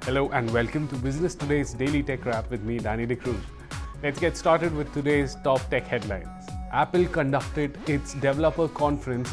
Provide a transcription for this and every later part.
Hello and welcome to Business Today's Daily Tech Wrap with me, Danny D'Cruz. Let's get started with today's top tech headlines. Apple conducted its developer conference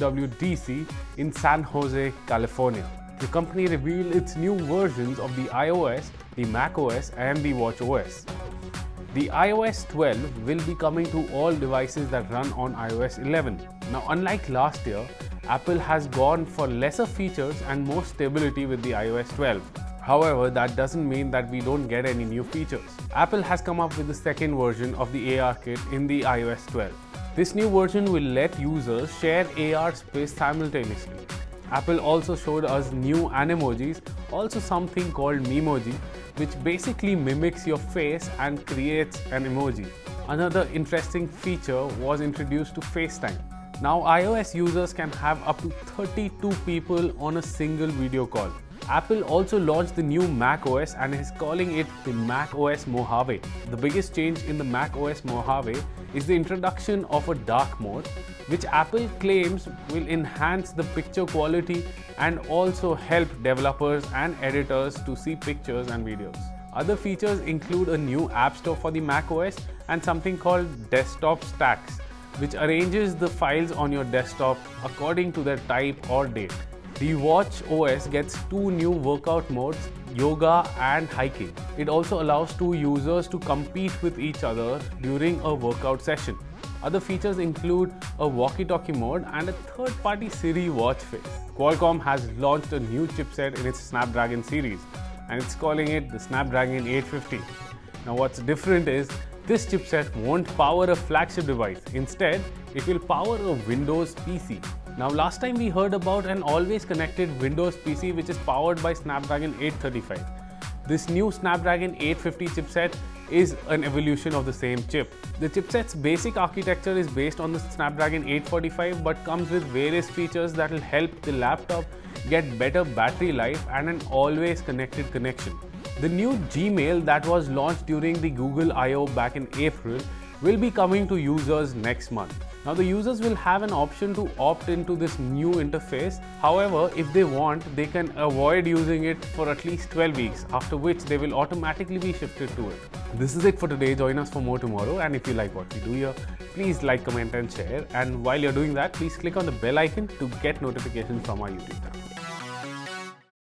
WWDC in San Jose, California. The company revealed its new versions of the iOS, the macOS and the watchOS. The iOS 12 will be coming to all devices that run on iOS 11. Now, unlike last year, Apple has gone for lesser features and more stability with the iOS 12. However, that doesn't mean that we don't get any new features. Apple has come up with the second version of the ARKit in the iOS 12. This new version will let users share AR space simultaneously. Apple also showed us new Animojis, also something called Memoji, which basically mimics your face and creates an emoji. Another interesting feature was introduced to FaceTime. Now iOS users can have up to 32 people on a single video call. Apple also launched the new macOS and is calling it the macOS Mojave. The biggest change in the macOS Mojave is the introduction of a dark mode, which Apple claims will enhance the picture quality and also help developers and editors to see pictures and videos. Other features include a new App Store for the macOS and something called Desktop Stacks, which arranges the files on your desktop according to their type or date. The watchOS gets two new workout modes, yoga and hiking. It also allows two users to compete with each other during a workout session. Other features include a walkie-talkie mode and a third-party Siri watch face. Qualcomm has launched a new chipset in its Snapdragon series, and it's calling it the Snapdragon 850. Now what's different is this chipset won't power a flagship device. Instead, it will power a Windows PC. Now last time we heard about an always connected Windows PC which is powered by Snapdragon 835. This new Snapdragon 850 chipset is an evolution of the same chip. The chipset's basic architecture is based on the Snapdragon 845 but comes with various features that will help the laptop get better battery life and an always connected connection. The new Gmail that was launched during the Google I/O back in April will be coming to users next month. Now the users will have an option to opt into this new interface. However, if they want, they can avoid using it for at least 12 weeks, after which they will automatically be shifted to it. This is it for today. Join us for more tomorrow, and if you like what we do here, please like, comment and share. And while you're doing that, please click on the bell icon to get notifications from our YouTube channel.